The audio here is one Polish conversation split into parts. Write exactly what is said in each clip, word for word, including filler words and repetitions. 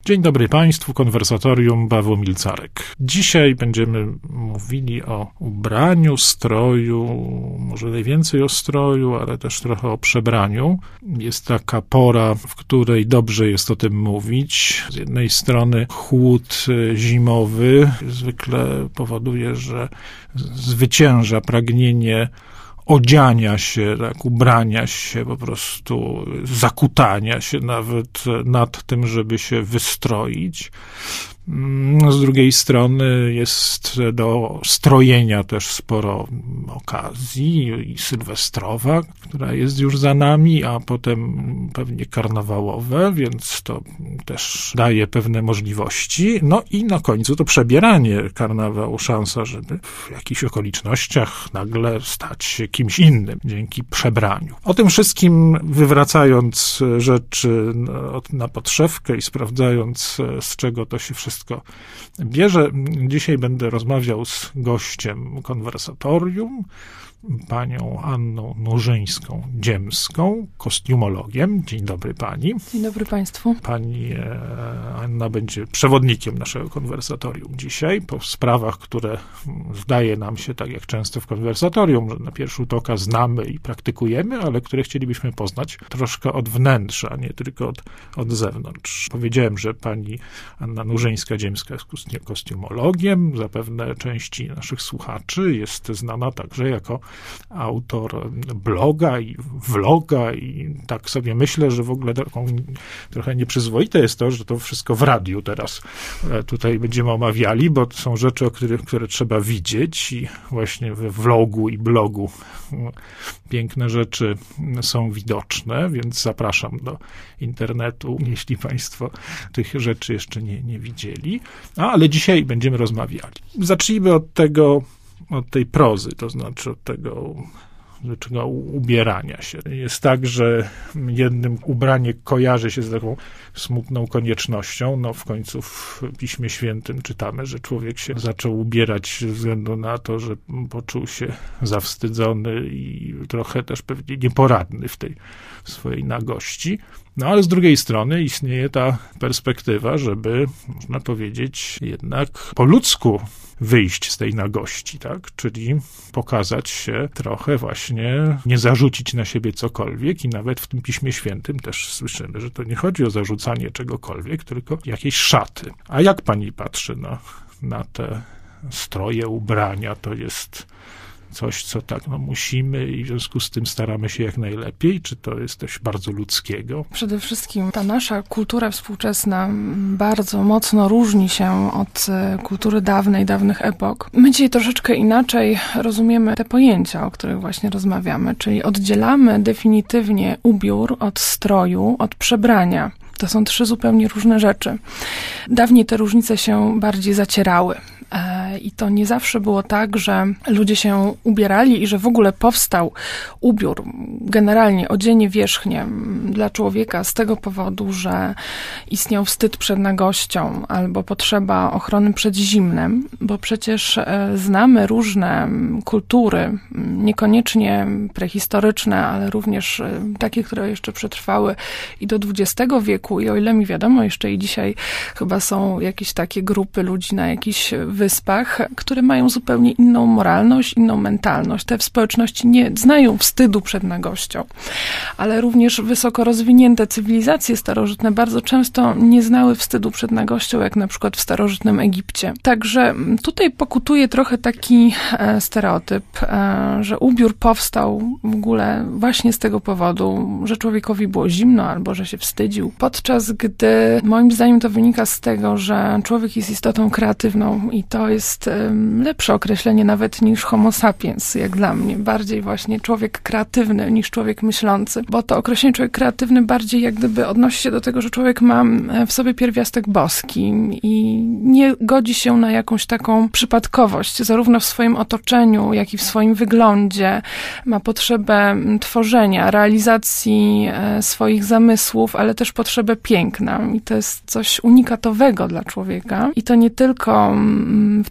Dzień dobry Państwu, konwersatorium Paweł Milcarek. Dzisiaj będziemy mówili o ubraniu, stroju, może najwięcej o stroju, ale też trochę o przebraniu. Jest taka pora, w której dobrze jest o tym mówić. Z jednej strony chłód zimowy zwykle powoduje, że zwycięża pragnienie odziania się, tak, ubrania się, po prostu zakutania się nawet nad tym, żeby się wystroić. Z drugiej strony jest do strojenia też sporo okazji, i sylwestrowa, która jest już za nami, a potem pewnie karnawałowe, więc to też daje pewne możliwości. No i na końcu to przebieranie karnawału, szansa, żeby w jakichś okolicznościach nagle stać się kimś innym dzięki przebraniu. O tym wszystkim, wywracając rzeczy na podszewkę i sprawdzając, z czego to się wszystko bierze. Dzisiaj będę rozmawiał z gościem konwersatorium, panią Anną Nurzyńską-Dziemską, kostiumologiem. Dzień dobry pani. Dzień dobry państwu. Pani Anna będzie przewodnikiem naszego konwersatorium dzisiaj po sprawach, które zdaje nam się, tak jak często w konwersatorium, że na pierwszy rzut oka znamy i praktykujemy, ale które chcielibyśmy poznać troszkę od wnętrza, nie tylko od, od zewnątrz. Powiedziałem, że pani Anna Nurzyńska-Dziemska jest kostiumologiem. Zapewne części naszych słuchaczy jest znana także jako autor bloga i vloga i tak sobie myślę, że w ogóle taką, trochę nieprzyzwoite jest to, że to wszystko w radiu teraz tutaj będziemy omawiali, bo to są rzeczy, o których, które trzeba widzieć i właśnie we vlogu i blogu piękne rzeczy są widoczne, więc zapraszam do internetu, jeśli państwo tych rzeczy jeszcze nie, nie widzieli. A, ale dzisiaj będziemy rozmawiali. Zacznijmy od tego, od tej prozy, to znaczy od tego zwyczajnego ubierania się. Jest tak, że jednym ubranie kojarzy się z taką smutną koniecznością. No w końcu w Piśmie Świętym czytamy, że człowiek się zaczął ubierać ze względu na to, że poczuł się zawstydzony i trochę też pewnie nieporadny w tej swojej nagości. No ale z drugiej strony istnieje ta perspektywa, żeby, można powiedzieć, jednak po ludzku wyjść z tej nagości, tak? Czyli pokazać się trochę właśnie, nie zarzucić na siebie cokolwiek i nawet w tym Piśmie Świętym też słyszymy, że to nie chodzi o zarzucanie czegokolwiek, tylko jakieś szaty. A jak pani patrzy na, na te stroje, ubrania? To jest coś, co tak no, musimy i w związku z tym staramy się jak najlepiej? Czy to jest coś bardzo ludzkiego? Przede wszystkim ta nasza kultura współczesna bardzo mocno różni się od kultury dawnej, dawnych epok. My dzisiaj troszeczkę inaczej rozumiemy te pojęcia, o których właśnie rozmawiamy, czyli oddzielamy definitywnie ubiór od stroju, od przebrania. To są trzy zupełnie różne rzeczy. Dawniej te różnice się bardziej zacierały. I to nie zawsze było tak, że ludzie się ubierali i że w ogóle powstał ubiór, generalnie odzienie wierzchnie dla człowieka z tego powodu, że istniał wstyd przed nagością albo potrzeba ochrony przed zimnem, bo przecież znamy różne kultury, niekoniecznie prehistoryczne, ale również takie, które jeszcze przetrwały i do dwudziestego wieku i o ile mi wiadomo, jeszcze i dzisiaj chyba są jakieś takie grupy ludzi na jakichś wyspach, które mają zupełnie inną moralność, inną mentalność. Te w społeczności nie znają wstydu przed nagością, ale również wysoko rozwinięte cywilizacje starożytne bardzo często nie znały wstydu przed nagością, jak na przykład w starożytnym Egipcie. Także tutaj pokutuje trochę taki e, stereotyp, e, że ubiór powstał w ogóle właśnie z tego powodu, że człowiekowi było zimno albo że się wstydził, podczas gdy moim zdaniem to wynika z tego, że człowiek jest istotą kreatywną i to jest lepsze określenie nawet niż homo sapiens, jak dla mnie. Bardziej właśnie człowiek kreatywny niż człowiek myślący, bo to określenie człowiek kreatywny bardziej jak gdyby odnosi się do tego, że człowiek ma w sobie pierwiastek boski i nie godzi się na jakąś taką przypadkowość, zarówno w swoim otoczeniu, jak i w swoim wyglądzie. Ma potrzebę tworzenia, realizacji swoich zamysłów, ale też potrzebę piękna. I to jest coś unikatowego dla człowieka. I to nie tylko w tej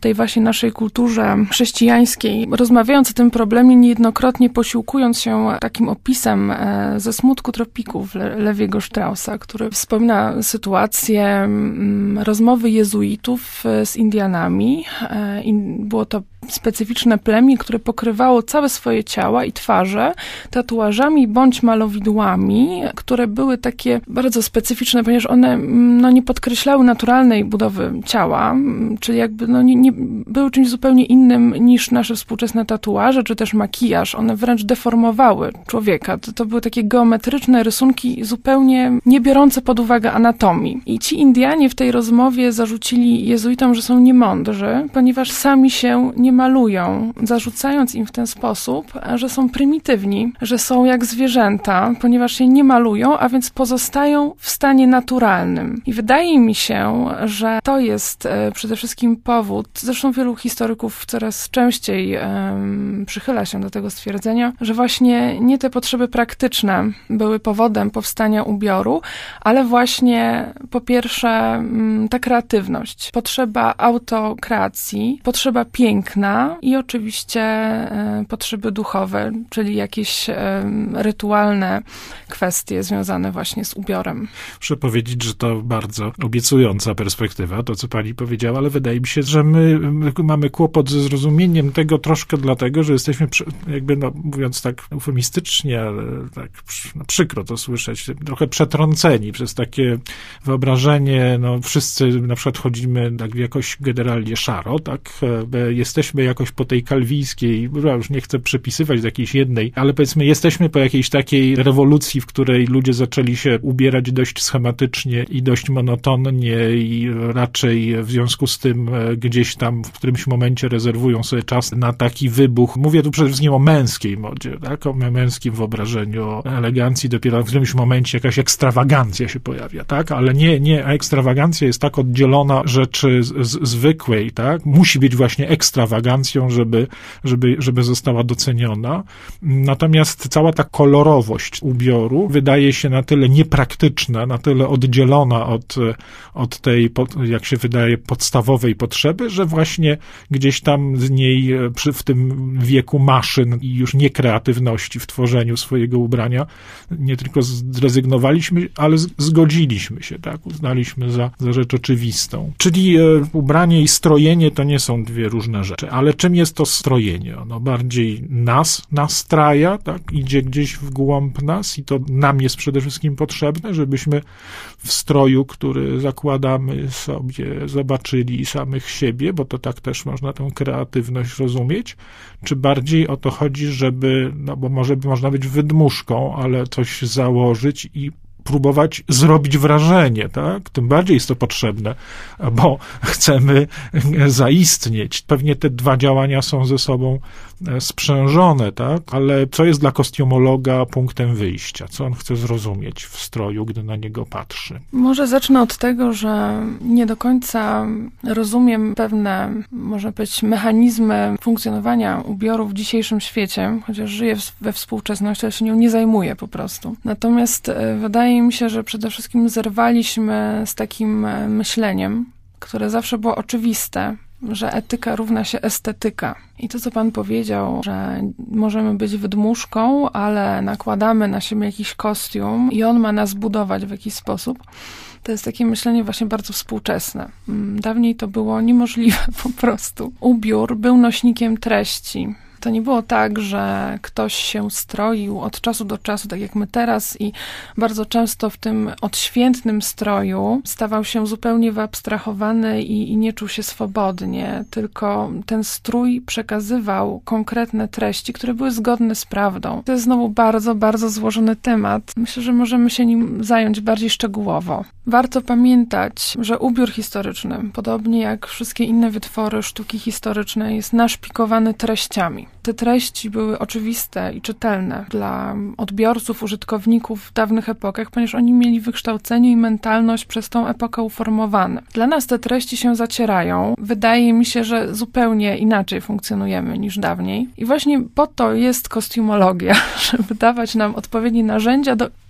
tej właśnie naszej kulturze chrześcijańskiej, rozmawiając o tym problemie, niejednokrotnie posiłkując się takim opisem ze Smutku tropików Lewiego Straussa, który wspomina sytuację rozmowy jezuitów z Indianami. I było to specyficzne plemię, które pokrywało całe swoje ciała i twarze tatuażami bądź malowidłami, które były takie bardzo specyficzne, ponieważ one no, nie podkreślały naturalnej budowy ciała, czyli jakby no, nie, nie, były czymś zupełnie innym niż nasze współczesne tatuaże, czy też makijaż. One wręcz deformowały człowieka. To, to były takie geometryczne rysunki zupełnie nie biorące pod uwagę anatomii. I ci Indianie w tej rozmowie zarzucili jezuitom, że są niemądrzy, ponieważ sami się nie malują, zarzucając im w ten sposób, że są prymitywni, że są jak zwierzęta, ponieważ się nie malują, a więc pozostają w stanie naturalnym. I wydaje mi się, że to jest e, przede wszystkim powód, zresztą wielu historyków coraz częściej e, przychyla się do tego stwierdzenia, że właśnie nie te potrzeby praktyczne były powodem powstania ubioru, ale właśnie po pierwsze m, ta kreatywność, potrzeba autokreacji, potrzeba piękna, i oczywiście e, potrzeby duchowe, czyli jakieś e, rytualne kwestie związane właśnie z ubiorem. Muszę powiedzieć, że to bardzo obiecująca perspektywa, to co pani powiedziała, ale wydaje mi się, że my, my mamy kłopot ze zrozumieniem tego troszkę dlatego, że jesteśmy jakby, no, mówiąc tak eufemistycznie, ale tak no, przykro to słyszeć, trochę przetrąceni przez takie wyobrażenie, no wszyscy na przykład chodzimy tak jakoś generalnie szaro, tak, jesteśmy jakoś po tej kalwijskiej, już nie chcę przypisywać do jakiejś jednej, ale powiedzmy jesteśmy po jakiejś takiej rewolucji, w której ludzie zaczęli się ubierać dość schematycznie i dość monotonnie i raczej w związku z tym gdzieś tam w którymś momencie rezerwują sobie czas na taki wybuch. Mówię tu przede wszystkim o męskiej modzie, tak? O męskim wyobrażeniu, o elegancji. Dopiero w którymś momencie jakaś ekstrawagancja się pojawia, tak? Ale nie, nie, a ekstrawagancja jest tak oddzielona rzeczy z, z, zwykłej, tak? Musi być właśnie ekstrawagancją, żeby, żeby, żeby została doceniona. Natomiast cała ta kolorowość ubioru wydaje się na tyle niepraktyczna, na tyle oddzielona od, od tej, jak się wydaje, podstawowej potrzeby, że właśnie gdzieś tam z niej przy, w tym wieku maszyn i już niekreatywności w tworzeniu swojego ubrania nie tylko zrezygnowaliśmy, ale zgodziliśmy się, tak? Uznaliśmy za, za rzecz oczywistą. Czyli e, ubranie i strojenie to nie są dwie różne rzeczy. Ale czym jest to strojenie? Ono bardziej nas nastraja, tak? Idzie gdzieś w głąb nas i to nam jest przede wszystkim potrzebne, żebyśmy w stroju, który zakładamy sobie, zobaczyli samych siebie, bo to tak też można tę kreatywność rozumieć, czy bardziej o to chodzi, żeby, no bo może można być wydmuszką, ale coś założyć i próbować zrobić wrażenie, tak? Tym bardziej jest to potrzebne, bo chcemy zaistnieć. Pewnie te dwa działania są ze sobą sprzężone, tak? Ale co jest dla kostiumologa punktem wyjścia? Co on chce zrozumieć w stroju, gdy na niego patrzy? Może zacznę od tego, że nie do końca rozumiem pewne, może być, mechanizmy funkcjonowania ubioru w dzisiejszym świecie, chociaż żyję we współczesności, ale się nią nie zajmuję po prostu. Natomiast wydaje mi się, że przede wszystkim zerwaliśmy z takim myśleniem, które zawsze było oczywiste, że etyka równa się estetyka. I to, co pan powiedział, że możemy być wydmuszką, ale nakładamy na siebie jakiś kostium i on ma nas budować w jakiś sposób, to jest takie myślenie właśnie bardzo współczesne. Dawniej to było niemożliwe po prostu. Ubiór był nośnikiem treści. To nie było tak, że ktoś się stroił od czasu do czasu, tak jak my teraz, i bardzo często w tym odświętnym stroju stawał się zupełnie wyabstrahowany i, i nie czuł się swobodnie, tylko ten strój przekazywał konkretne treści, które były zgodne z prawdą. To jest znowu bardzo, bardzo złożony temat. Myślę, że możemy się nim zająć bardziej szczegółowo. Warto pamiętać, że ubiór historyczny, podobnie jak wszystkie inne wytwory sztuki historycznej, jest naszpikowany treściami. Te treści były oczywiste i czytelne dla odbiorców, użytkowników w dawnych epokach, ponieważ oni mieli wykształcenie i mentalność przez tą epokę uformowane. Dla nas te treści się zacierają. Wydaje mi się, że zupełnie inaczej funkcjonujemy niż dawniej. I właśnie po to jest kostiumologia, żeby dawać nam odpowiednie narzędzia do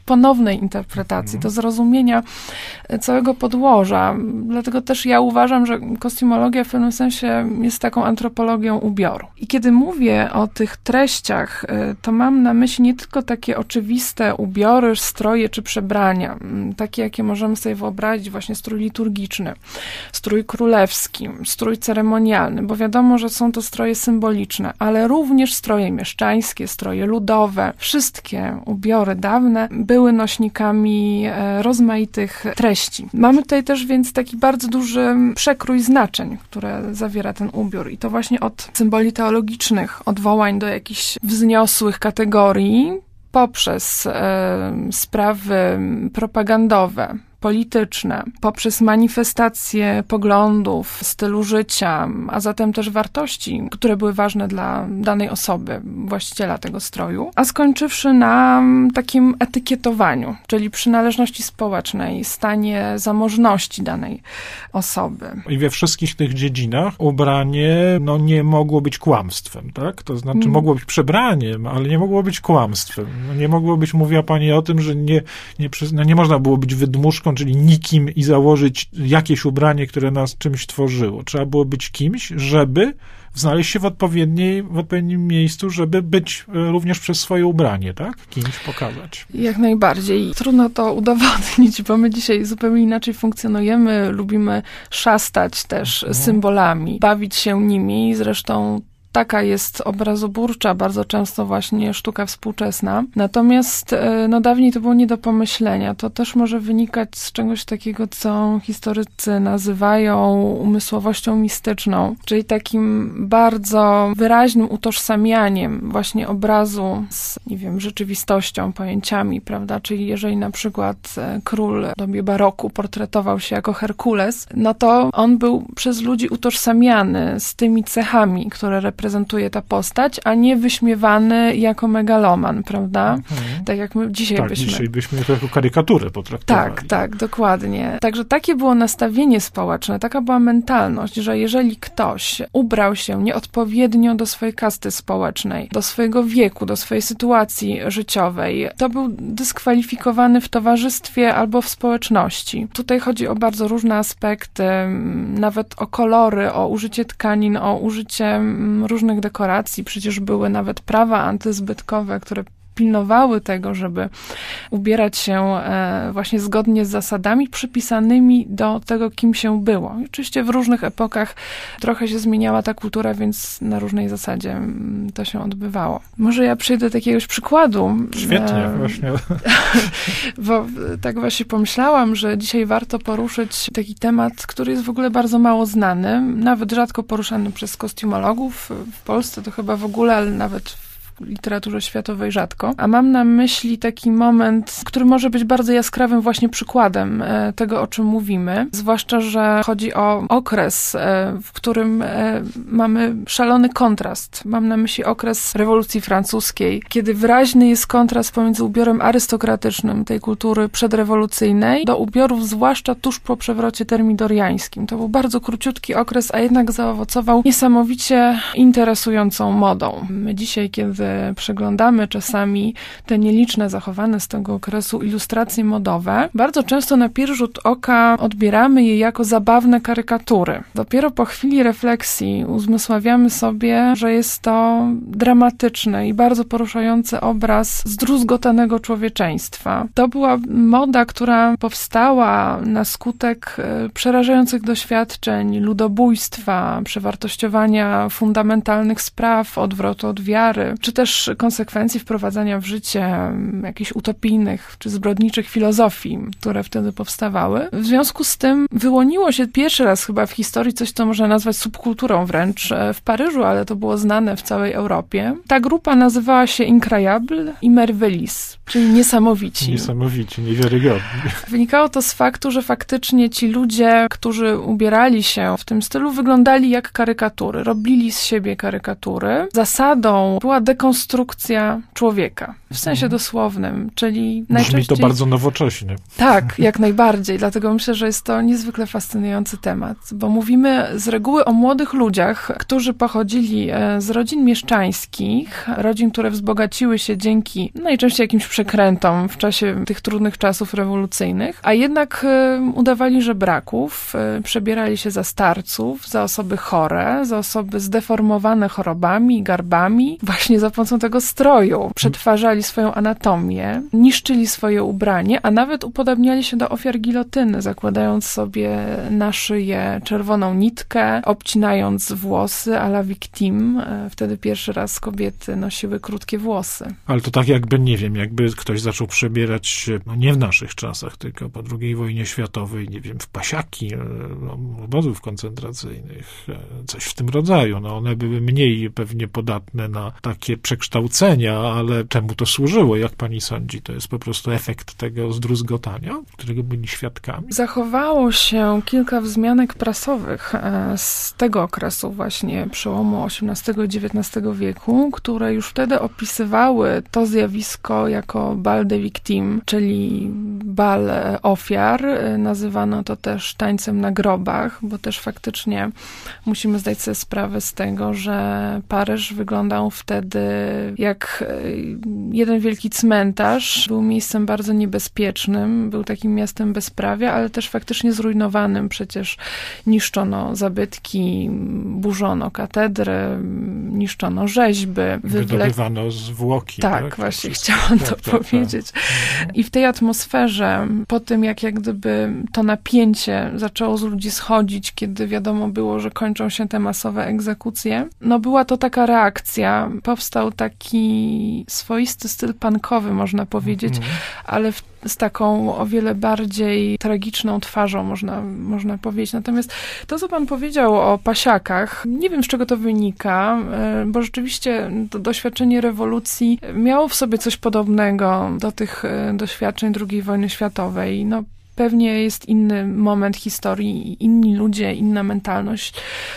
ponownej interpretacji, mm. do zrozumienia całego podłoża. Dlatego też ja uważam, że kostiumologia w pewnym sensie jest taką antropologią ubioru. I kiedy mówię o tych treściach, to mam na myśli nie tylko takie oczywiste ubiory, stroje czy przebrania, takie jakie możemy sobie wyobrazić, właśnie strój liturgiczny, strój królewski, strój ceremonialny, bo wiadomo, że są to stroje symboliczne, ale również stroje mieszczańskie, stroje ludowe. Wszystkie ubiory dawne były nośnikami rozmaitych treści. Mamy tutaj też więc taki bardzo duży przekrój znaczeń, które zawiera ten ubiór. I to właśnie od symboli teologicznych, odwołań do jakichś wzniosłych kategorii, poprzez e, sprawy propagandowe, polityczne, poprzez manifestacje poglądów, stylu życia, a zatem też wartości, które były ważne dla danej osoby, właściciela tego stroju, a skończywszy na takim etykietowaniu, czyli przynależności społecznej, stanie zamożności danej osoby. I we wszystkich tych dziedzinach ubranie no, nie mogło być kłamstwem, tak? To znaczy hmm. mogło być przebraniem, ale nie mogło być kłamstwem. No, nie mogło być, mówiła pani o tym, że nie, nie, no, nie można było być wydmuszką, czyli nikim i założyć jakieś ubranie, które nas czymś tworzyło. Trzeba było być kimś, żeby znaleźć się w odpowiedniej, w odpowiednim miejscu, żeby być również przez swoje ubranie, tak? Kimś pokazać. Jak najbardziej. Trudno to udowodnić, bo my dzisiaj zupełnie inaczej funkcjonujemy, lubimy szastać też mhm. symbolami, bawić się nimi, zresztą taka jest obrazoburcza, bardzo często właśnie sztuka współczesna. Natomiast no dawniej to było nie do pomyślenia. To też może wynikać z czegoś takiego, co historycy nazywają umysłowością mistyczną, czyli takim bardzo wyraźnym utożsamianiem właśnie obrazu z, nie wiem, rzeczywistością, pojęciami, prawda? Czyli jeżeli na przykład król w dobie baroku portretował się jako Herkules, no to on był przez ludzi utożsamiany z tymi cechami, które reprezentuje ta postać, a nie wyśmiewany jako megaloman, prawda? Mhm. Tak jak my dzisiaj tak, byśmy... dzisiaj byśmy to jako karykaturę potraktowali. Tak, tak, dokładnie. Także takie było nastawienie społeczne, taka była mentalność, że jeżeli ktoś ubrał się nieodpowiednio do swojej kasty społecznej, do swojego wieku, do swojej sytuacji życiowej, to był dyskwalifikowany w towarzystwie albo w społeczności. Tutaj chodzi o bardzo różne aspekty, nawet o kolory, o użycie tkanin, o użycie różnych dekoracji. Przecież były nawet prawa antyzbytkowe, które pilnowały tego, żeby ubierać się właśnie zgodnie z zasadami przypisanymi do tego, kim się było. I oczywiście w różnych epokach trochę się zmieniała ta kultura, więc na różnej zasadzie to się odbywało. Może ja przejdę do jakiegoś przykładu. Świetnie, właśnie. Bo tak właśnie pomyślałam, że dzisiaj warto poruszyć taki temat, który jest w ogóle bardzo mało znany, nawet rzadko poruszany przez kostiumologów. W Polsce to chyba w ogóle, ale nawet w literaturze światowej rzadko. A mam na myśli taki moment, który może być bardzo jaskrawym właśnie przykładem tego, o czym mówimy. Zwłaszcza, że chodzi o okres, w którym mamy szalony kontrast. Mam na myśli okres rewolucji francuskiej, kiedy wyraźny jest kontrast pomiędzy ubiorem arystokratycznym tej kultury przedrewolucyjnej do ubiorów, zwłaszcza tuż po przewrocie termidoriańskim. To był bardzo króciutki okres, a jednak zaowocował niesamowicie interesującą modą. My dzisiaj, kiedy przeglądamy czasami te nieliczne zachowane z tego okresu ilustracje modowe, bardzo często na pierwszy rzut oka odbieramy je jako zabawne karykatury. Dopiero po chwili refleksji uzmysławiamy sobie, że jest to dramatyczny i bardzo poruszający obraz zdruzgotanego człowieczeństwa. To była moda, która powstała na skutek przerażających doświadczeń, ludobójstwa, przewartościowania fundamentalnych spraw, odwrotu od wiary, czy też konsekwencji wprowadzania w życie jakichś utopijnych czy zbrodniczych filozofii, które wtedy powstawały. W związku z tym wyłoniło się pierwszy raz chyba w historii coś, co można nazwać subkulturą wręcz w Paryżu, ale to było znane w całej Europie. Ta grupa nazywała się Incroyable i Merveillis, czyli niesamowici. Niesamowici, niewiarygodni. Wynikało to z faktu, że faktycznie ci ludzie, którzy ubierali się w tym stylu, wyglądali jak karykatury. Robili z siebie karykatury. Zasadą była dekonstrukcja dekonstrukcja człowieka. W sensie dosłownym, czyli najczęściej... Brzmi to bardzo nowocześnie. Tak, jak najbardziej. Dlatego myślę, że jest to niezwykle fascynujący temat, bo mówimy z reguły o młodych ludziach, którzy pochodzili z rodzin mieszczańskich, rodzin, które wzbogaciły się dzięki najczęściej jakimś przekrętom w czasie tych trudnych czasów rewolucyjnych, a jednak udawali żebraków, przebierali się za starców, za osoby chore, za osoby zdeformowane chorobami, garbami, właśnie za pomocą tego stroju. Przetwarzali swoją anatomię, niszczyli swoje ubranie, a nawet upodabniali się do ofiar gilotyny, zakładając sobie na szyję czerwoną nitkę, obcinając włosy à la victime. Wtedy pierwszy raz kobiety nosiły krótkie włosy. Ale to tak jakby, nie wiem, jakby ktoś zaczął przebierać się, no nie w naszych czasach, tylko po drugiej wojnie światowej, nie wiem, w pasiaki no, obozów koncentracyjnych, coś w tym rodzaju. No one były mniej pewnie podatne na takie przekształcenia, ale czemu to służyło, jak pani sądzi? To jest po prostu efekt tego zdruzgotania, którego byli świadkami? Zachowało się kilka wzmianek prasowych z tego okresu właśnie, przełomu osiemnastego i dziewiętnastego wieku, które już wtedy opisywały to zjawisko jako bal de victime, czyli bal ofiar. Nazywano to też tańcem na grobach, bo też faktycznie musimy zdać sobie sprawę z tego, że Paryż wyglądał wtedy jak jeden wielki cmentarz. Był miejscem bardzo niebezpiecznym, był takim miastem bezprawia, ale też faktycznie zrujnowanym. Przecież niszczono zabytki, burzono katedry, niszczono rzeźby. Wydobywano zwłoki. Tak, tak? właśnie Wszystko. chciałam to tak, tak, powiedzieć. tak. I w tej atmosferze, po tym jak jak gdyby to napięcie zaczęło z ludzi schodzić, kiedy wiadomo było, że kończą się te masowe egzekucje, no była to taka reakcja. Powstał taki swoisty styl punkowy, można powiedzieć, mm. ale w, z taką o wiele bardziej tragiczną twarzą, można, można powiedzieć. Natomiast to, co pan powiedział o pasiakach, nie wiem, z czego to wynika, bo rzeczywiście to doświadczenie rewolucji miało w sobie coś podobnego do tych doświadczeń drugiej wojny światowej. No, pewnie jest inny moment historii, inni ludzie, inna mentalność,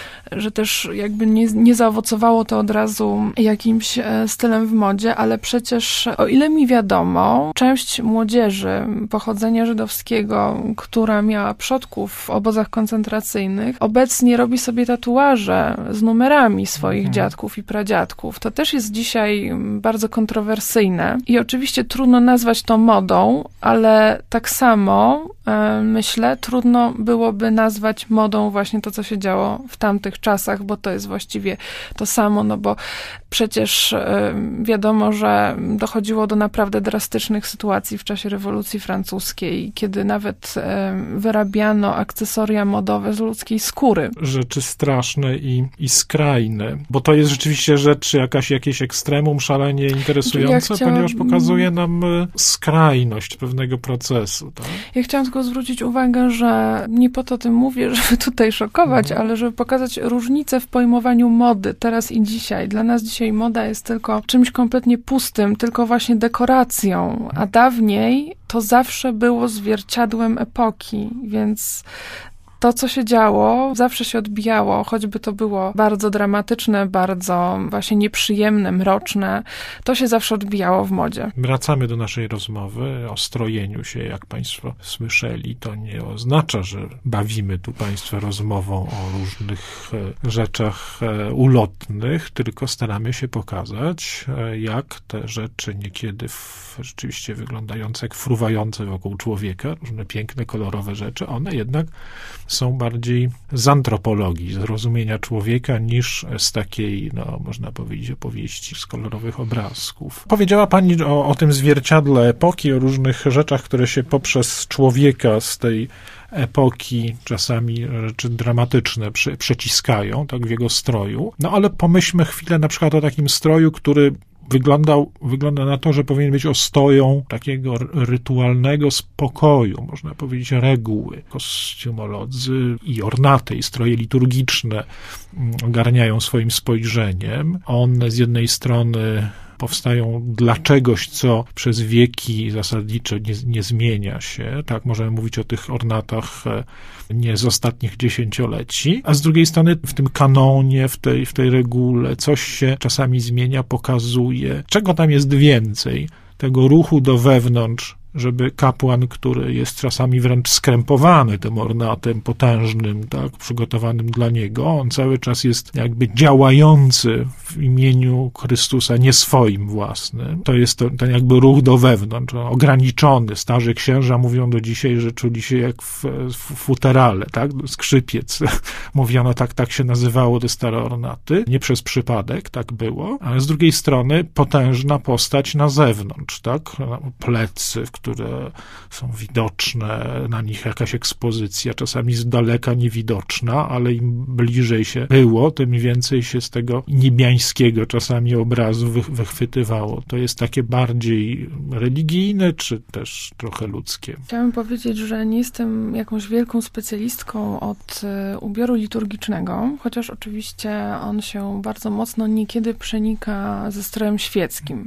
że też jakby nie, nie zaowocowało to od razu jakimś stylem w modzie, ale przecież, o ile mi wiadomo, część młodzieży pochodzenia żydowskiego, która miała przodków w obozach koncentracyjnych, obecnie robi sobie tatuaże z numerami swoich mhm. dziadków i pradziadków. To też jest dzisiaj bardzo kontrowersyjne i oczywiście trudno nazwać to modą, ale tak samo e, myślę, trudno byłoby nazwać modą właśnie to, co się działo w tamtych czasach, bo to jest właściwie to samo, no bo przecież wiadomo, że dochodziło do naprawdę drastycznych sytuacji w czasie rewolucji francuskiej, kiedy nawet wyrabiano akcesoria modowe z ludzkiej skóry. Rzeczy straszne i, i skrajne, bo to jest rzeczywiście rzecz jakaś, jakieś ekstremum szalenie interesujące, ja chciałam... ponieważ pokazuje nam skrajność pewnego procesu. Tak? Ja chciałam tylko zwrócić uwagę, że nie po to tym mówię, żeby tutaj szokować, mhm. ale żeby pokazać różnicę w pojmowaniu mody teraz i dzisiaj. Dla nas dzisiaj moda jest tylko czymś kompletnie pustym, tylko właśnie dekoracją, a dawniej to zawsze było zwierciadłem epoki, więc to, co się działo, zawsze się odbijało, choćby to było bardzo dramatyczne, bardzo właśnie nieprzyjemne, mroczne, to się zawsze odbijało w modzie. Wracamy do naszej rozmowy o strojeniu się, jak państwo słyszeli. To nie oznacza, że bawimy tu państwa rozmową o różnych rzeczach ulotnych, tylko staramy się pokazać, jak te rzeczy niekiedy rzeczywiście wyglądające jak fruwające wokół człowieka, różne piękne, kolorowe rzeczy, one jednak są bardziej z antropologii, z rozumienia człowieka, niż z takiej, no, można powiedzieć, opowieści z kolorowych obrazków. Powiedziała pani o, o tym zwierciadle epoki, o różnych rzeczach, które się poprzez człowieka z tej epoki, czasami rzeczy dramatyczne, przy, przeciskają, tak, w jego stroju. No ale pomyślmy chwilę na przykład o takim stroju, który Wyglądał, wygląda na to, że powinien być ostoją takiego rytualnego spokoju, można powiedzieć reguły. Kostiumolodzy i ornaty, i stroje liturgiczne ogarniają swoim spojrzeniem. One z jednej strony powstają dla czegoś, co przez wieki zasadniczo nie, nie zmienia się. Tak, możemy mówić o tych ornatach nie z ostatnich dziesięcioleci, a z drugiej strony w tym kanonie, w tej, w tej regule coś się czasami zmienia, pokazuje, czego tam jest więcej, tego ruchu do wewnątrz, żeby kapłan, który jest czasami wręcz skrępowany tym ornatem potężnym, tak, przygotowanym dla niego, on cały czas jest jakby działający w imieniu Chrystusa, nie swoim własnym. To jest to, ten jakby ruch do wewnątrz, ograniczony. Starzy księża mówią do dzisiaj, że czuli się jak w, w futerale, tak, skrzypiec. Mówiono, tak, tak się nazywało te stare ornaty. Nie przez przypadek tak było, ale z drugiej strony potężna postać na zewnątrz, tak, plecy, które są widoczne, na nich jakaś ekspozycja, czasami z daleka niewidoczna, ale im bliżej się było, tym więcej się z tego niebiańskiego czasami obrazu wy, wychwytywało. To jest takie bardziej religijne, czy też trochę ludzkie? Chciałabym powiedzieć, że nie jestem jakąś wielką specjalistką od ubioru liturgicznego, chociaż oczywiście on się bardzo mocno niekiedy przenika ze strojem świeckim.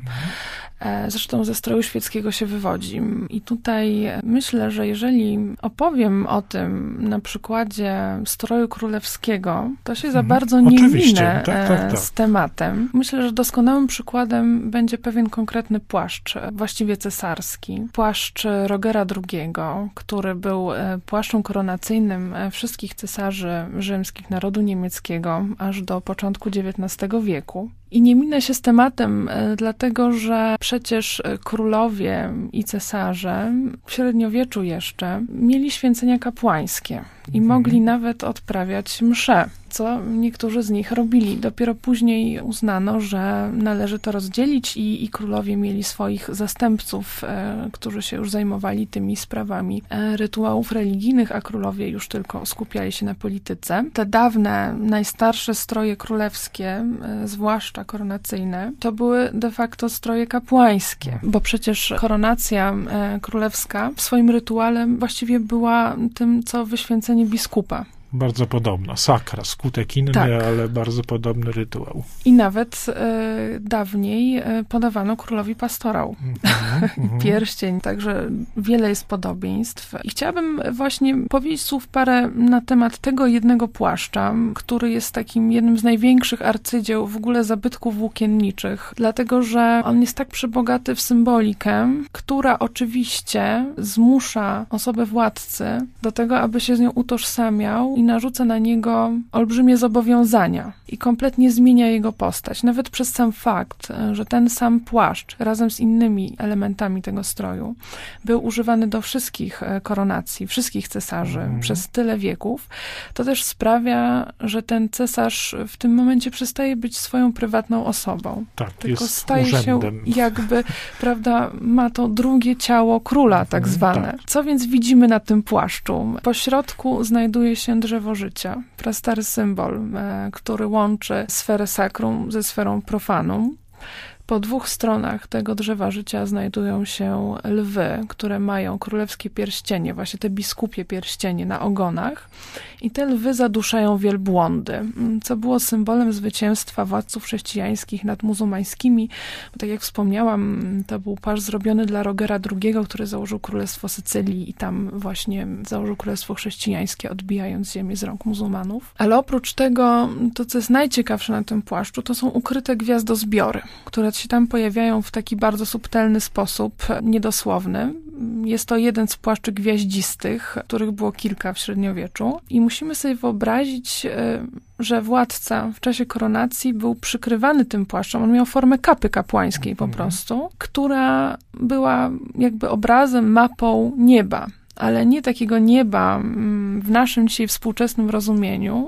Zresztą ze stroju świeckiego się wywodzi. I tutaj myślę, że jeżeli opowiem o tym na przykładzie stroju królewskiego, to się za bardzo nie minę tak, tak, tak. z tematem. Myślę, że doskonałym przykładem będzie pewien konkretny płaszcz, właściwie cesarski. Płaszcz Rogera drugiego, który był płaszczem koronacyjnym wszystkich cesarzy rzymskich, narodu niemieckiego, aż do początku dziewiętnastego wieku. I nie minę się z tematem, dlatego że przecież królowie i cesarze w średniowieczu jeszcze mieli święcenia kapłańskie i mogli nawet odprawiać msze, co niektórzy z nich robili. Dopiero później uznano, że należy to rozdzielić i, i królowie mieli swoich zastępców, e, którzy się już zajmowali tymi sprawami e, rytuałów religijnych, a królowie już tylko skupiali się na polityce. Te dawne, najstarsze stroje królewskie, e, zwłaszcza koronacyjne, to były de facto stroje kapłańskie, bo przecież koronacja e, królewska w swoim rytuale właściwie była tym, co wyświęcenie biskupa. Bardzo podobna. Sakra, skutek inny, tak. ale bardzo podobny rytuał. I nawet y, dawniej y, podawano królowi pastorał. Mm-hmm, pierścień, także wiele jest podobieństw. I chciałabym właśnie powiedzieć słów parę na temat tego jednego płaszcza, który jest takim jednym z największych arcydzieł w ogóle zabytków włókienniczych, dlatego, że on jest tak przebogaty w symbolikę, która oczywiście zmusza osobę władcy do tego, aby się z nią utożsamiał i narzuca na niego olbrzymie zobowiązania i kompletnie zmienia jego postać. Nawet przez sam fakt, że ten sam płaszcz razem z innymi elementami tego stroju był używany do wszystkich koronacji, wszystkich cesarzy mm. przez tyle wieków, to też sprawia, że ten cesarz w tym momencie przestaje być swoją prywatną osobą. Tak, tylko jest staje urzędem. się jakby, prawda, ma to drugie ciało króla, tak zwane. Tak. Co więc widzimy na tym płaszczu? Po środku znajduje się drzewo życia, prastary symbol, e, który łączy sferę sacrum ze sferą profanum. Po dwóch stronach tego drzewa życia znajdują się lwy, które mają królewskie pierścienie, właśnie te biskupie pierścienie na ogonach i te lwy zaduszają wielbłądy, co było symbolem zwycięstwa władców chrześcijańskich nad muzułmańskimi. Bo tak jak wspomniałam, to był płaszcz zrobiony dla Rogera drugiego, który założył Królestwo Sycylii i tam właśnie założył Królestwo Chrześcijańskie, odbijając ziemię z rąk muzułmanów. Ale oprócz tego, to co jest najciekawsze na tym płaszczu, to są ukryte gwiazdozbiory, które się tam pojawiają w taki bardzo subtelny sposób, niedosłowny. Jest to jeden z płaszczy gwiaździstych, których było kilka w średniowieczu. I musimy sobie wyobrazić, że władca w czasie koronacji był przykrywany tym płaszczem. On miał formę kapy kapłańskiej po prostu, która była jakby obrazem, mapą nieba. Ale nie takiego nieba w naszym dzisiaj współczesnym rozumieniu,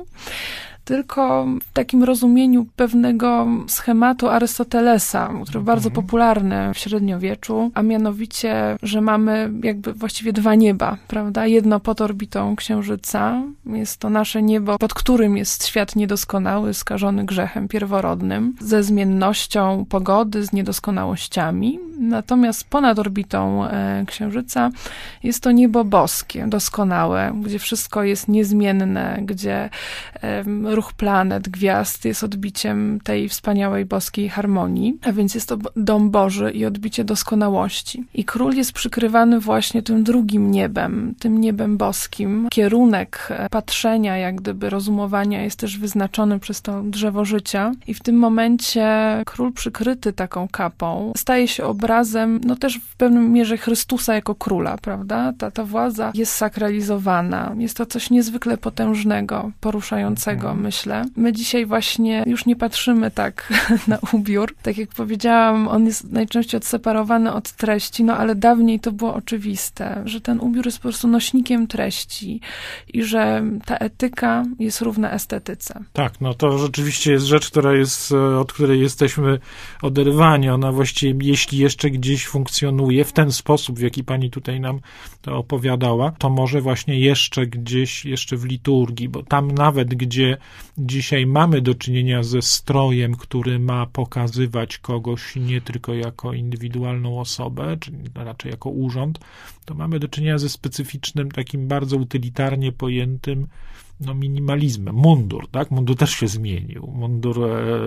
tylko w takim rozumieniu pewnego schematu Arystotelesa, który był bardzo popularny w średniowieczu, a mianowicie, że mamy jakby właściwie dwa nieba, prawda? Jedno pod orbitą Księżyca, jest to nasze niebo, pod którym jest świat niedoskonały, skażony grzechem pierworodnym, ze zmiennością pogody, z niedoskonałościami. Natomiast ponad orbitą e, Księżyca jest to niebo boskie, doskonałe, gdzie wszystko jest niezmienne, gdzie e, ruch planet, gwiazd jest odbiciem tej wspaniałej boskiej harmonii, a więc jest to dom Boży i odbicie doskonałości. I król jest przykrywany właśnie tym drugim niebem, tym niebem boskim. Kierunek patrzenia, jak gdyby rozumowania jest też wyznaczony przez to drzewo życia i w tym momencie król przykryty taką kapą staje się obrazem, no też w pewnym mierze Chrystusa jako króla, prawda? Ta, ta władza jest sakralizowana. Jest to coś niezwykle potężnego, poruszającego, mhm. myślę. My dzisiaj właśnie już nie patrzymy tak na ubiór. Tak jak powiedziałam, on jest najczęściej odseparowany od treści, no ale dawniej to było oczywiste, że ten ubiór jest po prostu nośnikiem treści i że ta etyka jest równa estetyce. Tak, no to rzeczywiście jest rzecz, która jest, od której jesteśmy oderwani. Ona właściwie, jeśli jeszcze gdzieś funkcjonuje w ten sposób, w jaki pani tutaj nam to opowiadała, to może właśnie jeszcze gdzieś, jeszcze w liturgii, bo tam nawet, gdzie dzisiaj mamy do czynienia ze strojem, który ma pokazywać kogoś nie tylko jako indywidualną osobę, czyli raczej jako urząd, to mamy do czynienia ze specyficznym, takim bardzo utylitarnie pojętym no minimalizmem. Mundur, tak? Mundur też się zmienił. Mundur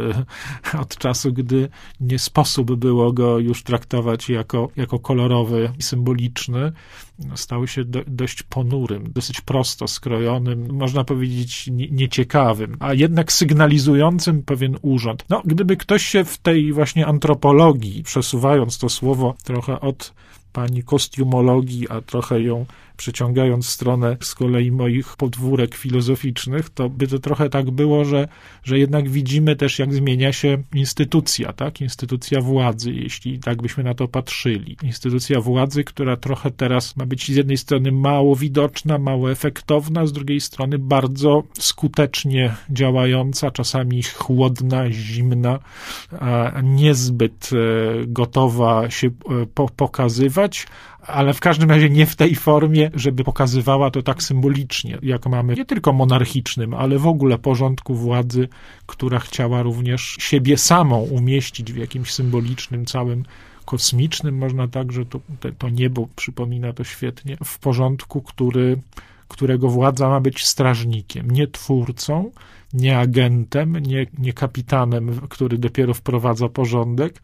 e, od czasu, gdy nie sposób było go już traktować jako, jako kolorowy i symboliczny, stał się do, dość ponurym, dosyć prosto skrojonym, można powiedzieć nie, nieciekawym, a jednak sygnalizującym pewien urząd. No, gdyby ktoś się w tej właśnie antropologii, przesuwając to słowo trochę od pani kostiumologii, a trochę ją przeciągając w stronę z kolei moich podwórek filozoficznych, to by to trochę tak było, że, że jednak widzimy też, jak zmienia się instytucja, tak? Instytucja władzy, jeśli tak byśmy na to patrzyli. Instytucja władzy, która trochę teraz ma być z jednej strony mało widoczna, mało efektowna, z drugiej strony bardzo skutecznie działająca, czasami chłodna, zimna, niezbyt gotowa się pokazywać, ale w każdym razie nie w tej formie, żeby pokazywała to tak symbolicznie, jak mamy nie tylko monarchicznym, ale w ogóle porządku władzy, która chciała również siebie samą umieścić w jakimś symbolicznym, całym kosmicznym, można tak, że to, to niebo przypomina to świetnie, w porządku, który, którego władza ma być strażnikiem, nie twórcą, nie agentem, nie, nie kapitanem, który dopiero wprowadza porządek,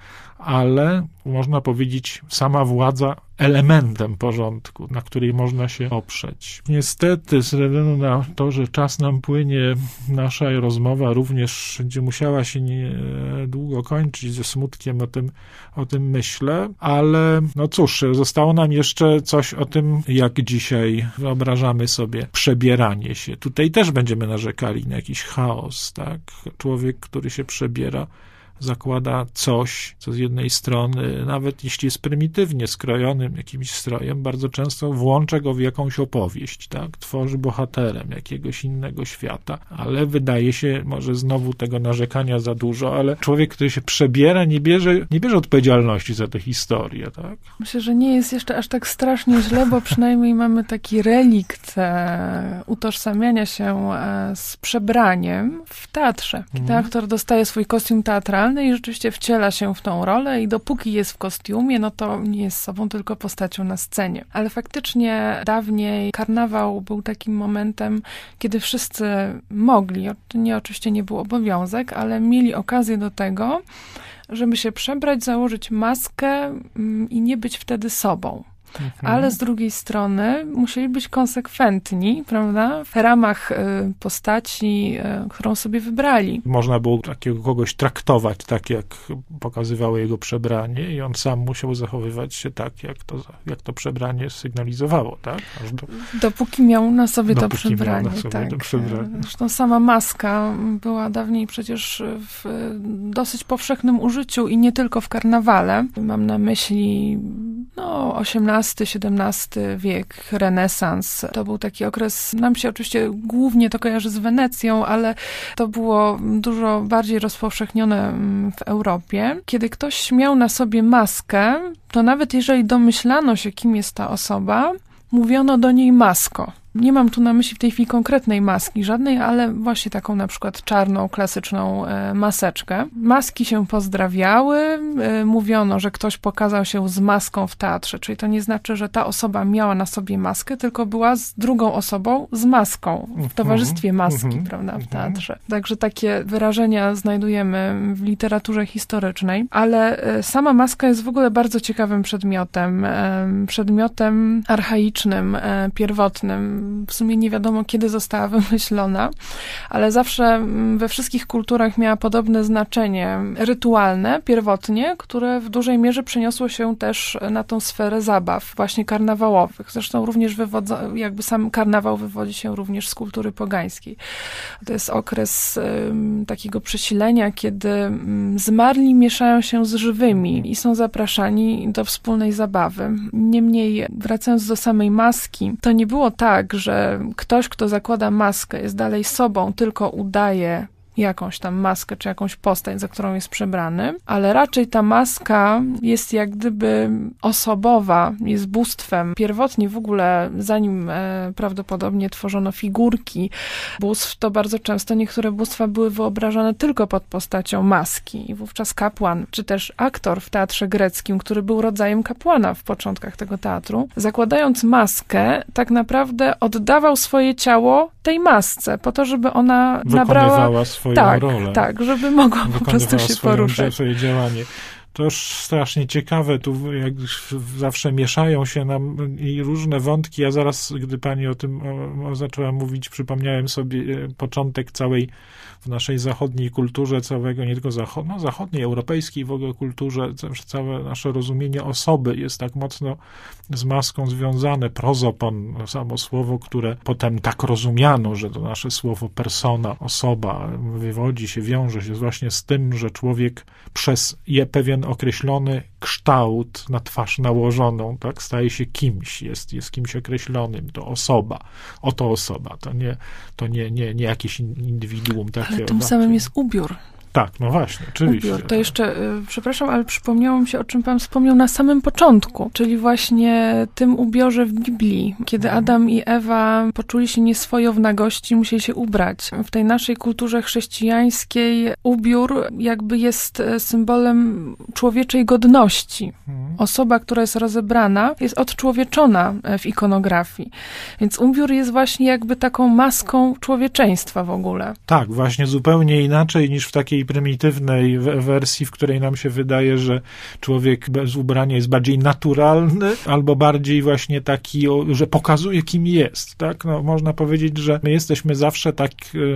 ale można powiedzieć sama władza elementem porządku, na której można się oprzeć. Niestety, ze względu na to, że czas nam płynie, nasza rozmowa również będzie musiała się niedługo kończyć, ze smutkiem o tym, o tym myślę, ale no cóż, zostało nam jeszcze coś o tym, jak dzisiaj wyobrażamy sobie przebieranie się. Tutaj też będziemy narzekali na jakiś chaos, tak? Człowiek, który się przebiera, zakłada coś, co z jednej strony, nawet jeśli jest prymitywnie skrojonym jakimś strojem, bardzo często włącza go w jakąś opowieść, tak? Tworzy bohaterem jakiegoś innego świata, ale wydaje się, może znowu tego narzekania za dużo, ale człowiek, który się przebiera, nie bierze, nie bierze odpowiedzialności za tę historię, tak? Myślę, że nie jest jeszcze aż tak strasznie źle, bo przynajmniej mamy taki relikt e, utożsamiania się e, z przebraniem w teatrze. Kiedy mm. aktor dostaje swój kostium teatralny i rzeczywiście wciela się w tą rolę i dopóki jest w kostiumie, no to nie jest sobą, tylko postacią na scenie. Ale faktycznie dawniej karnawał był takim momentem, kiedy wszyscy mogli, to nie oczywiście nie był obowiązek, ale mieli okazję do tego, żeby się przebrać, założyć maskę i nie być wtedy sobą. Mhm. Ale z drugiej strony musieli być konsekwentni, prawda, w ramach y, postaci, y, którą sobie wybrali. Można było takiego kogoś traktować tak, jak pokazywało jego przebranie i on sam musiał zachowywać się tak, jak to, jak to przebranie sygnalizowało, tak? Aż do... Dopóki miał na sobie Dopóki to przebranie. Miał na sobie tak. to przebranie. Zresztą sama maska była dawniej przecież w dosyć powszechnym użyciu i nie tylko w karnawale. Mam na myśli no, osiemnasty, siedemnasty wiek, renesans. To był taki okres, nam się oczywiście głównie to kojarzy z Wenecją, ale to było dużo bardziej rozpowszechnione w Europie. Kiedy ktoś miał na sobie maskę, to nawet jeżeli domyślano się, kim jest ta osoba, mówiono do niej masko. Nie mam tu na myśli w tej chwili konkretnej maski żadnej, ale właśnie taką na przykład czarną, klasyczną e, maseczkę. Maski się pozdrawiały, e, mówiono, że ktoś pokazał się z maską w teatrze, czyli to nie znaczy, że ta osoba miała na sobie maskę, tylko była z drugą osobą z maską, w towarzystwie maski, mm-hmm. prawda, w teatrze. Także takie wyrażenia znajdujemy w literaturze historycznej, ale e, sama maska jest w ogóle bardzo ciekawym przedmiotem, e, przedmiotem archaicznym, e, pierwotnym. W sumie nie wiadomo, kiedy została wymyślona, ale zawsze we wszystkich kulturach miała podobne znaczenie rytualne, pierwotnie, które w dużej mierze przeniosło się też na tą sferę zabaw, właśnie karnawałowych. Zresztą również wywodzą, jakby sam karnawał wywodzi się również z kultury pogańskiej. To jest okres um, takiego przesilenia, kiedy um, zmarli mieszają się z żywymi i są zapraszani do wspólnej zabawy. Niemniej, wracając do samej maski, to nie było tak, że ktoś, kto zakłada maskę, jest dalej sobą, tylko udaje jakąś tam maskę, czy jakąś postać, za którą jest przebrany, ale raczej ta maska jest jak gdyby osobowa, jest bóstwem. Pierwotnie w ogóle, zanim e, prawdopodobnie tworzono figurki bóstw, to bardzo często niektóre bóstwa były wyobrażane tylko pod postacią maski i wówczas kapłan, czy też aktor w teatrze greckim, który był rodzajem kapłana w początkach tego teatru, zakładając maskę, tak naprawdę oddawał swoje ciało tej masce, po to, żeby ona nabrała swoją tak, rolę. Tak, żeby mogła po prostu się swoją, poruszać. swoje działanie. To już strasznie ciekawe, tu jak zawsze mieszają się nam i różne wątki. Ja zaraz, gdy pani o tym o, o, zaczęła mówić, przypomniałem sobie początek całej w naszej zachodniej kulturze, całego, nie tylko zachod, no, zachodniej, europejskiej w ogóle kulturze, całe nasze rozumienie osoby jest tak mocno z maską związane. Prozopon, samo słowo, które potem tak rozumiano, że to nasze słowo persona, osoba, wywodzi się, wiąże się właśnie z tym, że człowiek przez je pewien określony kształt na twarz nałożoną, tak, staje się kimś, jest, jest kimś określonym, to osoba, oto osoba, to nie, to nie, nie, nie jakieś indywiduum takie. Ale tym samym jest ubiór. Tak, no właśnie, oczywiście. Ubiór. To jeszcze, y, przepraszam, ale przypomniało mi się, o czym pan wspomniał na samym początku, czyli właśnie tym ubiorze w Biblii, kiedy Adam i Ewa poczuli się nieswojo w nagości, musieli się ubrać. W tej naszej kulturze chrześcijańskiej ubiór jakby jest symbolem człowieczej godności. Osoba, która jest rozebrana, jest odczłowieczona w ikonografii. Więc ubiór jest właśnie jakby taką maską człowieczeństwa w ogóle. Tak, właśnie zupełnie inaczej niż w takiej prymitywnej wersji, w której nam się wydaje, że człowiek bez ubrania jest bardziej naturalny, albo bardziej właśnie taki, że pokazuje, kim jest, tak? No, można powiedzieć, że my jesteśmy zawsze tak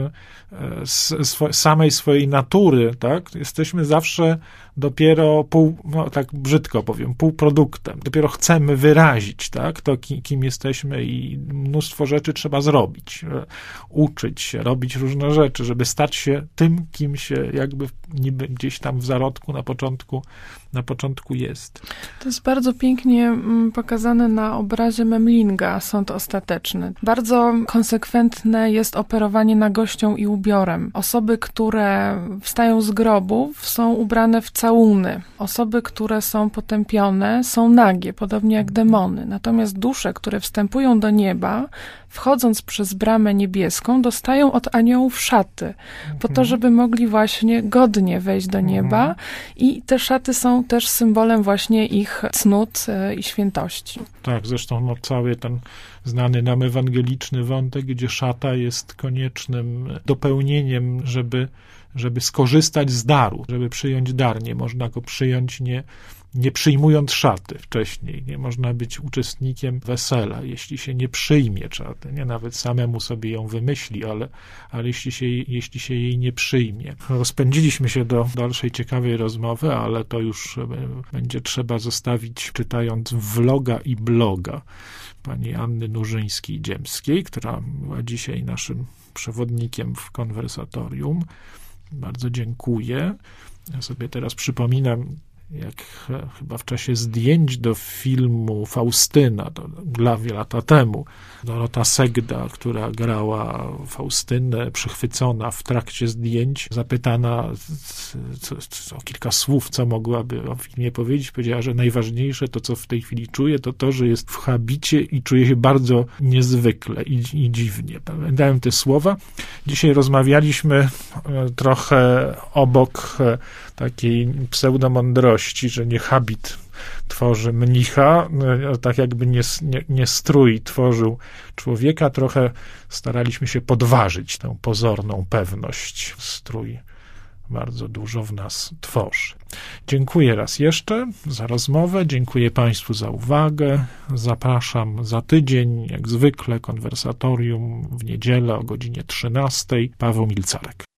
z samej swojej natury, tak? Jesteśmy zawsze dopiero pół, no tak brzydko powiem, półproduktem. Dopiero chcemy wyrazić, tak, to kim, kim jesteśmy i mnóstwo rzeczy trzeba zrobić. Uczyć się, robić różne rzeczy, żeby stać się tym, kim się jakby niby gdzieś tam w zarodku na początku, na początku jest. To jest bardzo pięknie pokazane na obrazie Memlinga, Sąd Ostateczny. Bardzo konsekwentne jest operowanie nagością i ubiorem. Osoby, które wstają z grobów, są ubrane w całuny. Osoby, które są potępione, są nagie, podobnie jak demony. Natomiast dusze, które wstępują do nieba, wchodząc przez bramę niebieską, dostają od aniołów szaty, po to, żeby mogli właśnie godnie wejść do nieba i te szaty są też symbolem właśnie ich cnót i świętości. Tak, zresztą no, cały ten znany nam ewangeliczny wątek, gdzie szata jest koniecznym dopełnieniem, żeby, żeby skorzystać z daru, żeby przyjąć dar. Nie można go przyjąć nie nie przyjmując szaty wcześniej. Nie można być uczestnikiem wesela, jeśli się nie przyjmie szaty. Nie nawet samemu sobie ją wymyśli, ale, ale jeśli, się, jeśli się jej nie przyjmie. Rozpędziliśmy się do dalszej ciekawej rozmowy, ale to już będzie trzeba zostawić, czytając vloga i bloga pani Anny Nurzyńskiej-Dziemskiej, która była dzisiaj naszym przewodnikiem w konwersatorium. Bardzo dziękuję. Ja sobie teraz przypominam, jak chyba w czasie zdjęć do filmu Faustyna, to dla lata temu, Dorota Segda, która grała Faustynę, przychwycona w trakcie zdjęć, zapytana co, co, o kilka słów, co mogłaby o filmie powiedzieć, powiedziała, że najważniejsze to, co w tej chwili czuje, to to, że jest w habicie i czuje się bardzo niezwykle i, i dziwnie. Pamiętałem te słowa. Dzisiaj rozmawialiśmy trochę obok takiej pseudomądrości, że nie habit tworzy mnicha, tak jakby nie, nie, nie strój tworzył człowieka. Trochę staraliśmy się podważyć tę pozorną pewność. Strój bardzo dużo w nas tworzy. Dziękuję raz jeszcze za rozmowę, dziękuję Państwu za uwagę. Zapraszam za tydzień, jak zwykle, konwersatorium w niedzielę o godzinie trzynastej. Paweł Milcarek.